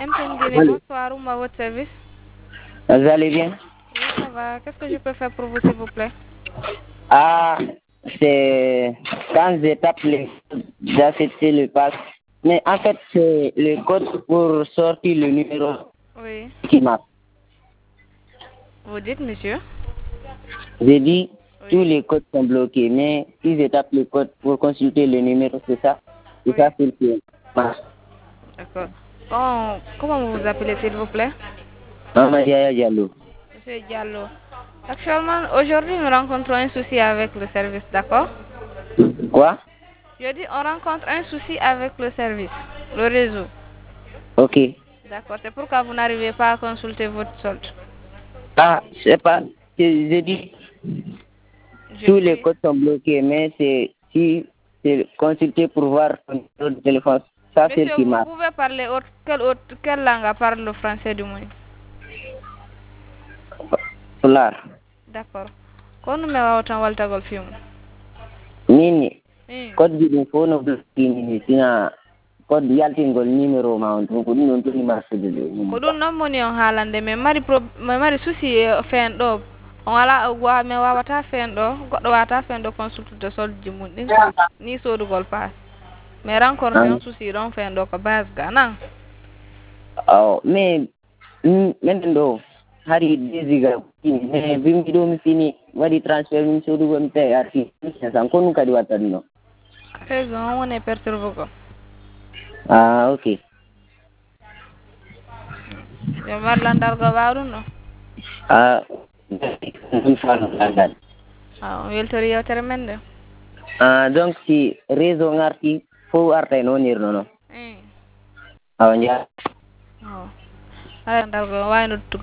MTN Guinée, Allô. bonsoir, ou à votre service? Vous allez bien? Oui, ça va. Qu'est-ce que je peux faire pour vous, s'il vous plaît? Ah, c'est quand j'ai tapé d'accepter le pass. Mais en fait, c'est le code pour sortir le numéro Oui. qui marche. Vous dites, monsieur? J'ai dit, tous Oui. les codes sont bloqués, mais si je tape le code pour consulter le numéro, c'est ça? C'est Oui. ça c'est qui marche. D'accord. Comment vous vous appelez, s'il vous plaît? Maman Yaya Diallo. Monsieur Diallo. Actuellement, aujourd'hui, nous rencontrons un souci avec le service, d'accord? Quoi? Je dis, on rencontre un souci avec le service, le réseau. Ok. D'accord, c'est pourquoi vous n'arrivez pas à consulter votre solde. Ah, je sais pas. J'ai dit, Je tous les dis, codes sont bloqués, mais si c'est consulter pour voir ton numéro de téléphone, ça c'est monsieur, qui vous marche. pouvez parler quelle langue parle le français du moins? Solar. D'accord. Ko no mewa tan waltagol film. Nini, Eh. code bi ko no bloqué ni sina code yaltingol numéro ma on ko ɗum non toni marché de Ko ɗum noon moni on haalande min mari souci fen ɗo on wala mi wawata fen ɗo goɗɗo wawata fen ɗo consultude solde mum ɗin ni sodugol pass mais rencontre on souci ɗon fen ɗo ko base ga nan. mais minen ɗo hari desiga mais bimbi ɗo mi fini waɗi transfert min sodugo mi tawi arti san ko ɗum kadi watta ɗum ɗo. Raison on woni perturbe ko. Ok. Yo mar landargo waw ɗum ɗo. ɗum fano landal. On weltori yewtere men nde. Donc si réseau ngarti fof arta e nonirno noon. Eh. Awa jaa. Ala landargo wayno